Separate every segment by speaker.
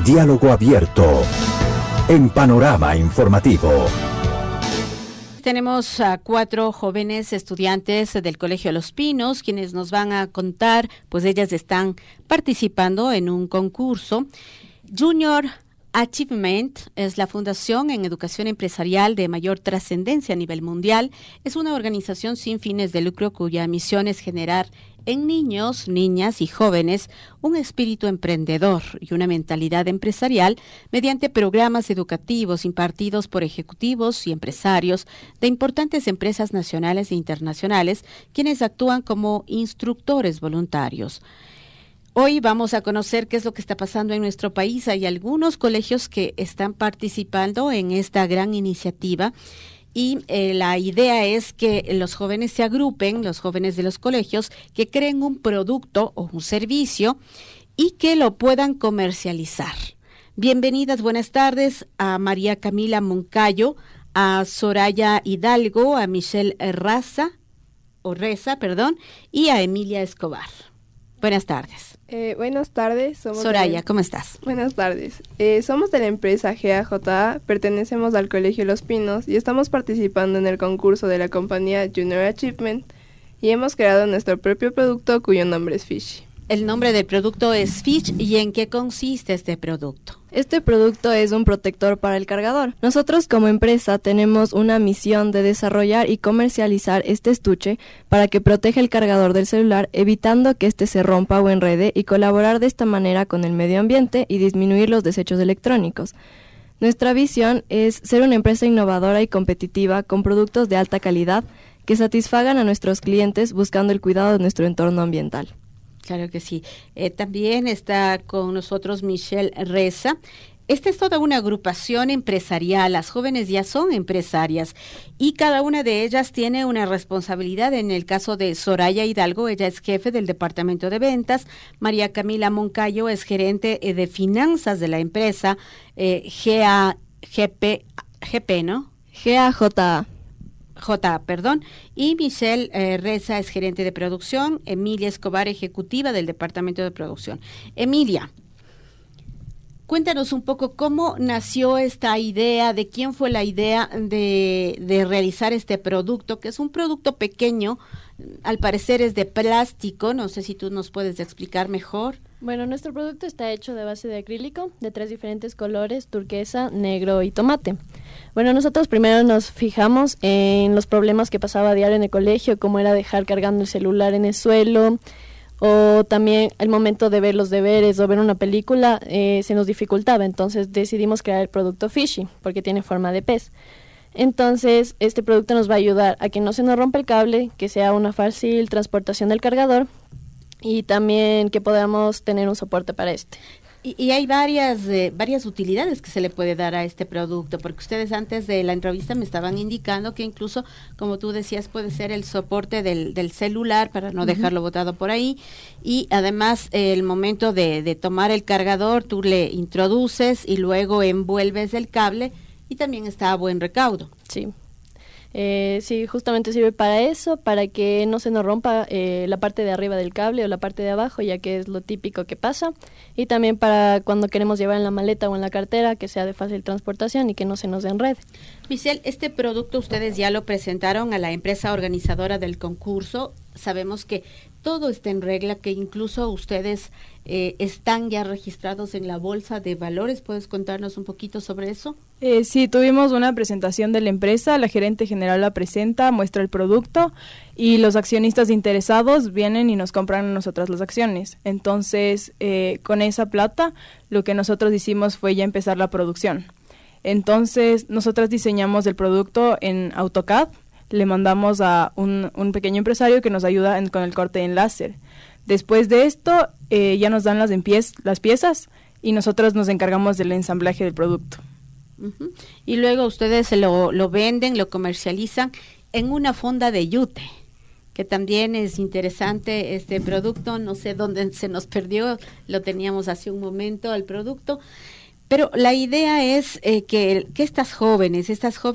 Speaker 1: Diálogo abierto en Panorama Informativo.
Speaker 2: Tenemos a 4 jóvenes estudiantes del Colegio Los Pinos, quienes nos van a contar, pues ellas están participando en un concurso. Junior Achievement es la fundación en educación empresarial de mayor trascendencia a nivel mundial. Es una organización sin fines de lucro cuya misión es generar en niños, niñas y jóvenes un espíritu emprendedor y una mentalidad empresarial mediante programas educativos impartidos por ejecutivos y empresarios de importantes empresas nacionales e internacionales, quienes actúan como instructores voluntarios. Hoy vamos a conocer qué es lo que está pasando en nuestro país. Hay algunos colegios que están participando en esta gran iniciativa. Y la idea es que los jóvenes se agrupen, los jóvenes de los colegios, que creen un producto o un servicio y que lo puedan comercializar. Bienvenidas, buenas tardes a María Camila Moncayo, a Soraya Hidalgo, a Michelle Reza, y a Emilia Escobar. Buenas tardes.
Speaker 3: Buenas tardes.
Speaker 2: Soraya, ¿cómo estás?
Speaker 3: Buenas tardes. Somos de la empresa GAJA, pertenecemos al Colegio Los Pinos y estamos participando en el concurso de la compañía Junior Achievement y hemos creado nuestro propio producto cuyo nombre es Fish.
Speaker 2: El nombre del producto es Fish. ¿Y en qué consiste este producto?
Speaker 4: Este producto es un protector para el cargador. Nosotros como empresa tenemos una misión de desarrollar y comercializar este estuche para que proteja el cargador del celular, evitando que éste se rompa o enrede y colaborar de esta manera con el medio ambiente y disminuir los desechos electrónicos. Nuestra visión es ser una empresa innovadora y competitiva con productos de alta calidad que satisfagan a nuestros clientes buscando el cuidado de nuestro entorno ambiental.
Speaker 2: Claro que sí. También está con nosotros Michelle Reza. Esta es toda una agrupación empresarial. Las jóvenes ya son empresarias y cada una de ellas tiene una responsabilidad. En el caso de Soraya Hidalgo, ella es jefe del departamento de ventas. María Camila Moncayo es gerente de finanzas de la empresa GAJA, y Michelle Reza es gerente de producción, Emilia Escobar, ejecutiva del departamento de producción. Emilia, cuéntanos un poco cómo nació esta idea, de quién fue la idea de realizar este producto, que es un producto pequeño, al parecer es de plástico, no sé si tú nos puedes explicar mejor.
Speaker 4: Bueno, nuestro producto está hecho de base de acrílico, de 3 diferentes colores, turquesa, negro y tomate. Bueno, nosotros primero nos fijamos en los problemas que pasaba a diario en el colegio, como era dejar cargando el celular en el suelo, o también el momento de ver los deberes o ver una película se nos dificultaba. Entonces decidimos crear el producto Fishy, porque tiene forma de pez. Entonces, este producto nos va a ayudar a que no se nos rompa el cable, que sea una fácil transportación del cargador y también que podamos tener un soporte para este.
Speaker 2: Y hay varias utilidades que se le puede dar a este producto, porque ustedes antes de la entrevista me estaban indicando que incluso, como tú decías, puede ser el soporte del celular para no dejarlo botado por ahí, y además el momento de tomar el cargador, tú le introduces y luego envuelves el cable y también está a buen recaudo.
Speaker 4: Sí. Sí, justamente sirve para eso, para que no se nos rompa la parte de arriba del cable o la parte de abajo, ya que es lo típico que pasa, y también para cuando queremos llevar en la maleta o en la cartera, que sea de fácil transportación y que no se nos enrede.
Speaker 2: Michelle, este producto ustedes ya lo presentaron a la empresa organizadora del concurso. Sabemos que todo está en regla, que incluso ustedes están ya registrados en la Bolsa de Valores. ¿Puedes contarnos un poquito sobre eso?
Speaker 5: Sí, tuvimos una presentación de la empresa, la gerente general la presenta, muestra el producto y los accionistas interesados vienen y nos compran a nosotras las acciones. Entonces, con esa plata, lo que nosotros hicimos fue ya empezar la producción. Entonces, nosotras diseñamos el producto en AutoCAD, le mandamos a un pequeño empresario que nos ayuda con el corte en láser. Después de esto, ya nos dan las piezas y nosotros nos encargamos del ensamblaje del producto.
Speaker 2: Uh-huh. Y luego ustedes lo venden, lo comercializan en una fonda de yute, que también es interesante este producto. No sé dónde se nos perdió, lo teníamos hace un momento el producto, pero la idea es que estas jóvenes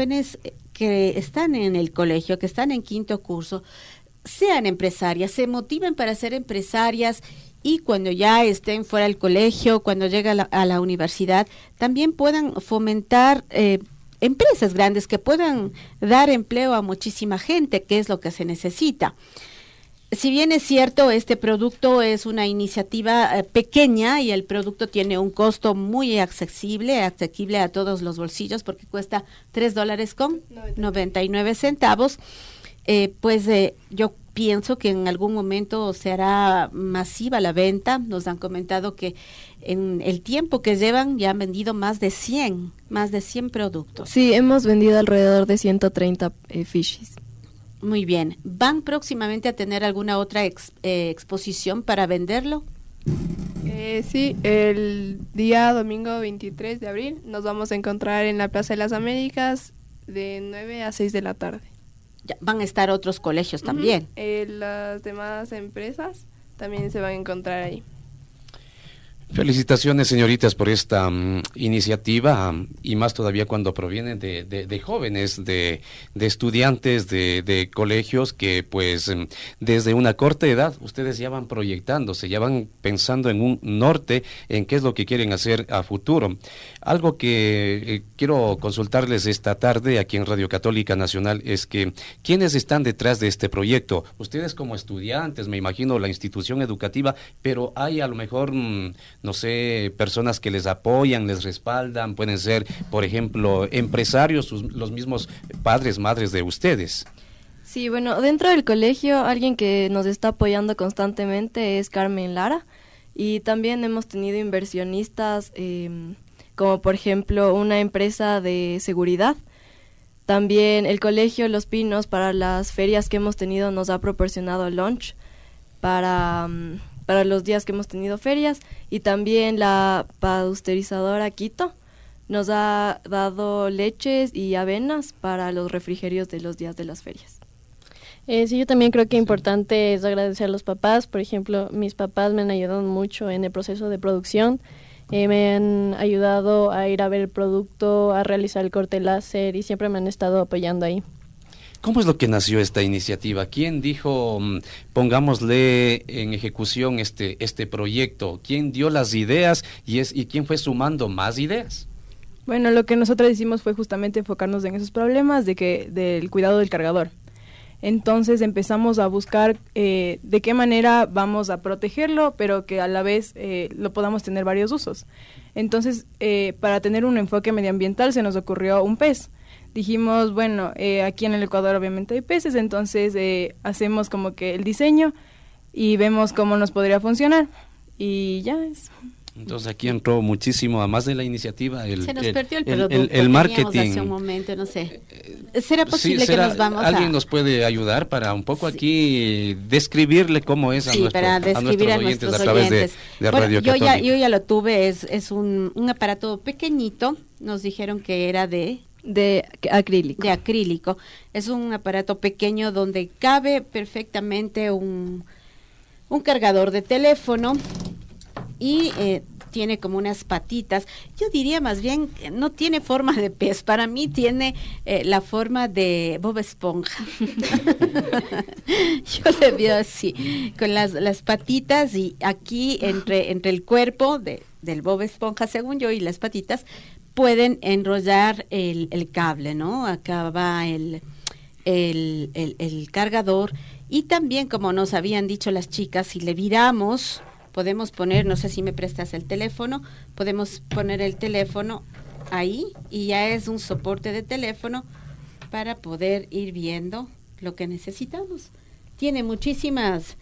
Speaker 2: que están en el colegio, que están en quinto curso, sean empresarias, se motiven para ser empresarias y cuando ya estén fuera del colegio, cuando lleguen a la universidad, también puedan fomentar empresas grandes que puedan dar empleo a muchísima gente, que es lo que se necesita. Si bien es cierto, este producto es una iniciativa pequeña y el producto tiene un costo muy asequible a todos los bolsillos, porque cuesta $3.99, yo pienso que en algún momento se hará masiva la venta. Nos han comentado que en el tiempo que llevan ya han vendido más de 100 productos.
Speaker 4: Sí, hemos vendido alrededor de 130 fishes.
Speaker 2: Muy bien. ¿Van próximamente a tener alguna otra exposición para venderlo?
Speaker 3: Sí, el día domingo 23 de abril nos vamos a encontrar en la Plaza de las Américas de 9 a 6 de la tarde.
Speaker 2: Ya, van a estar otros colegios también.
Speaker 3: Las demás empresas también se van a encontrar ahí.
Speaker 6: Felicitaciones, señoritas, por esta iniciativa, y más todavía cuando proviene de jóvenes, de estudiantes de colegios que pues desde una corta edad ustedes ya van proyectándose, ya van pensando en un norte, en qué es lo que quieren hacer a futuro. Algo que quiero consultarles esta tarde aquí en Radio Católica Nacional es que ¿quiénes están detrás de este proyecto? Ustedes como estudiantes, me imagino la institución educativa, pero hay a lo mejor no sé, personas que les apoyan, les respaldan, pueden ser, por ejemplo, empresarios, los mismos padres, madres de ustedes.
Speaker 4: Sí, bueno, dentro del colegio alguien que nos está apoyando constantemente es Carmen Lara, y también hemos tenido inversionistas como por ejemplo una empresa de seguridad. También el colegio Los Pinos, para las ferias que hemos tenido, nos ha proporcionado lunch para los días que hemos tenido ferias, y también la pasteurizadora Quito nos ha dado leches y avenas para los refrigerios de los días de las ferias.
Speaker 7: Sí, yo también creo que importante es agradecer a los papás. Por ejemplo, mis papás me han ayudado mucho en el proceso de producción, me han ayudado a ir a ver el producto, a realizar el corte láser, y siempre me han estado apoyando ahí.
Speaker 6: ¿Cómo es lo que nació esta iniciativa? ¿Quién dijo, pongámosle en ejecución este proyecto? ¿Quién dio las ideas y quién fue sumando más ideas?
Speaker 5: Bueno, lo que nosotros hicimos fue justamente enfocarnos en esos problemas del cuidado del cargador. Entonces empezamos a buscar de qué manera vamos a protegerlo, pero que a la vez lo podamos tener varios usos. Entonces, para tener un enfoque medioambiental se nos ocurrió un pez. Dijimos, bueno, aquí en el Ecuador obviamente hay peces, entonces hacemos como que el diseño y vemos cómo nos podría funcionar, y ya es.
Speaker 6: Entonces aquí entró muchísimo, además de la iniciativa,
Speaker 2: se nos perdió el producto,
Speaker 6: el marketing.
Speaker 2: Hace un momento, no sé. ¿Será posible que nos vamos
Speaker 6: ¿Alguien nos puede ayudar para un poco aquí describirle cómo es a nuestros oyentes a través de Radio Católica?
Speaker 2: Yo ya lo tuve, es un aparato pequeñito, nos dijeron que era de acrílico. De acrílico. Es un aparato pequeño donde cabe perfectamente un cargador de teléfono, y tiene como unas patitas. Yo diría más bien, no tiene forma de pez, para mí tiene la forma de Bob Esponja. Yo le veo así, con las patitas, y aquí entre el cuerpo del Bob Esponja, según yo, y las patitas, pueden enrollar el cable, ¿no? Acá va el cargador, y también, como nos habían dicho las chicas, si le viramos, podemos poner, no sé si me prestas el teléfono, podemos poner el teléfono ahí, y ya es un soporte de teléfono para poder ir viendo lo que necesitamos. Tiene muchísimas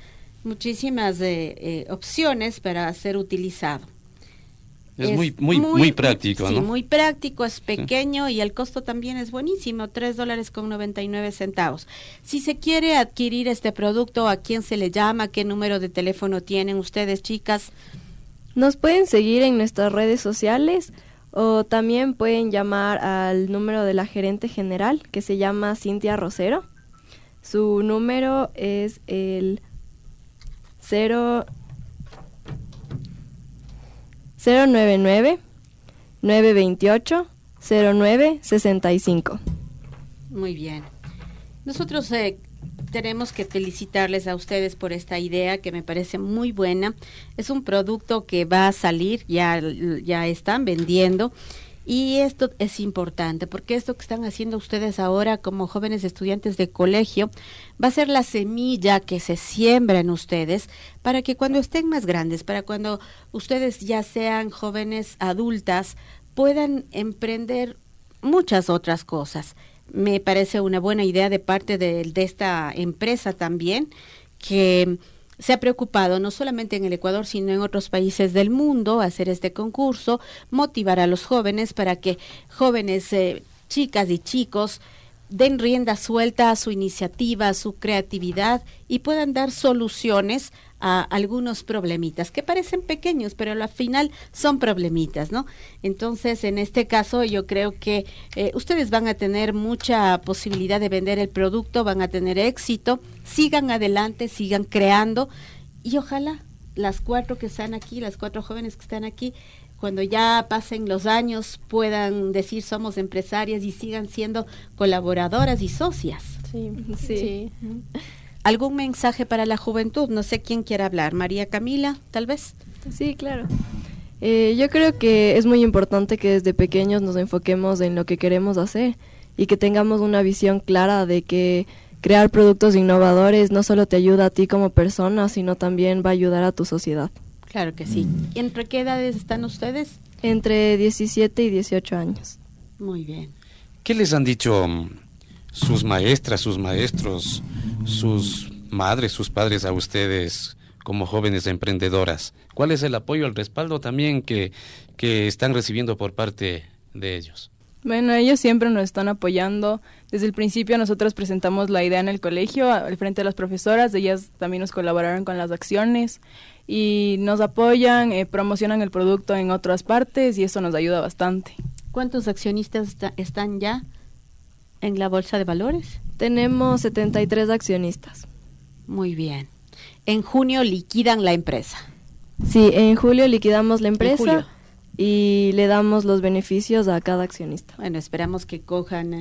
Speaker 2: opciones para ser utilizado.
Speaker 6: Es muy práctico,
Speaker 2: sí,
Speaker 6: ¿no?
Speaker 2: Sí, muy práctico, es pequeño, sí. Y el costo también es buenísimo, $3.99. Si se quiere adquirir este producto, ¿a quién se le llama? ¿Qué número de teléfono tienen ustedes, chicas?
Speaker 4: Nos pueden seguir en nuestras redes sociales, o también pueden llamar al número de la gerente general, que se llama Cintia Rosero. Su número es el 099-928-0965.
Speaker 2: Muy bien. Nosotros tenemos que felicitarles a ustedes por esta idea que me parece muy buena. Es un producto que va a salir, ya están vendiendo. Y esto es importante porque esto que están haciendo ustedes ahora como jóvenes estudiantes de colegio va a ser la semilla que se siembra en ustedes para que cuando estén más grandes, para cuando ustedes ya sean jóvenes adultas, puedan emprender muchas otras cosas. Me parece una buena idea de parte de esta empresa también, que se ha preocupado no solamente en el Ecuador, sino en otros países del mundo, hacer este concurso, motivar a los jóvenes para que jóvenes, chicas y chicos, den rienda suelta a su iniciativa, a su creatividad y puedan dar soluciones a algunos problemitas que parecen pequeños, pero al final son problemitas, ¿no? Entonces, en este caso, yo creo que ustedes van a tener mucha posibilidad de vender el producto, van a tener éxito, sigan adelante, sigan creando y ojalá las 4 que están aquí, las 4 jóvenes que están aquí, cuando ya pasen los años puedan decir somos empresarias y sigan siendo colaboradoras y socias.
Speaker 7: Sí.
Speaker 2: ¿Algún mensaje para la juventud? No sé quién quiere hablar. María Camila, tal vez.
Speaker 8: Sí, claro. Yo creo que es muy importante que desde pequeños nos enfoquemos en lo que queremos hacer y que tengamos una visión clara de que crear productos innovadores no solo te ayuda a ti como persona, sino también va a ayudar a tu sociedad.
Speaker 2: Claro que sí. ¿Y entre qué edades están ustedes?
Speaker 8: Entre 17 y 18 años.
Speaker 2: Muy bien.
Speaker 6: ¿Qué les han dicho sus maestras, sus maestros, sus madres, sus padres a ustedes como jóvenes emprendedoras? ¿Cuál es el apoyo, el respaldo también que están recibiendo por parte de ellos?
Speaker 5: Bueno, ellos siempre nos están apoyando. Desde el principio nosotros presentamos la idea en el colegio, al frente de las profesoras, ellas también nos colaboraron con las acciones y nos apoyan, promocionan el producto en otras partes y eso nos ayuda bastante.
Speaker 2: ¿Cuántos accionistas están ya en la Bolsa de Valores?
Speaker 8: Tenemos 73 accionistas.
Speaker 2: Muy bien. En junio liquidan la empresa.
Speaker 8: Sí, en julio liquidamos la empresa y le damos los beneficios a cada accionista.
Speaker 2: Bueno, esperamos que cojan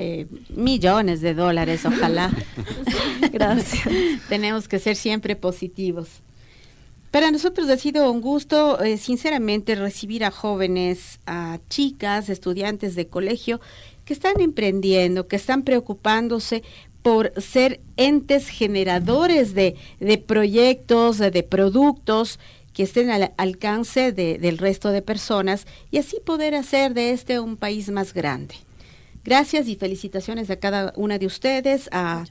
Speaker 2: millones de dólares, ojalá.
Speaker 8: Gracias.
Speaker 2: Tenemos que ser siempre positivos. Para nosotros ha sido un gusto, sinceramente, recibir a jóvenes, a chicas, estudiantes de colegio que están emprendiendo, que están preocupándose por ser entes generadores de proyectos, de productos que estén al alcance del resto de personas y así poder hacer de este un país más grande. Gracias y felicitaciones a cada una de ustedes, a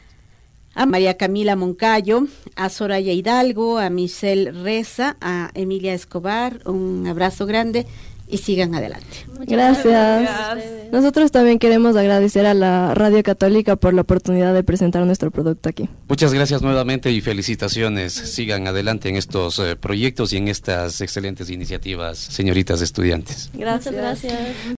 Speaker 2: María Camila Moncayo, a Soraya Hidalgo, a Michelle Reza, a Emilia Escobar, un abrazo grande y sigan adelante.
Speaker 8: Gracias. Nosotros también queremos agradecer a la Radio Católica por la oportunidad de presentar nuestro producto aquí.
Speaker 6: Muchas gracias nuevamente y felicitaciones. Sigan adelante en estos proyectos y en estas excelentes iniciativas, señoritas estudiantes.
Speaker 8: Gracias.
Speaker 7: Muchas gracias.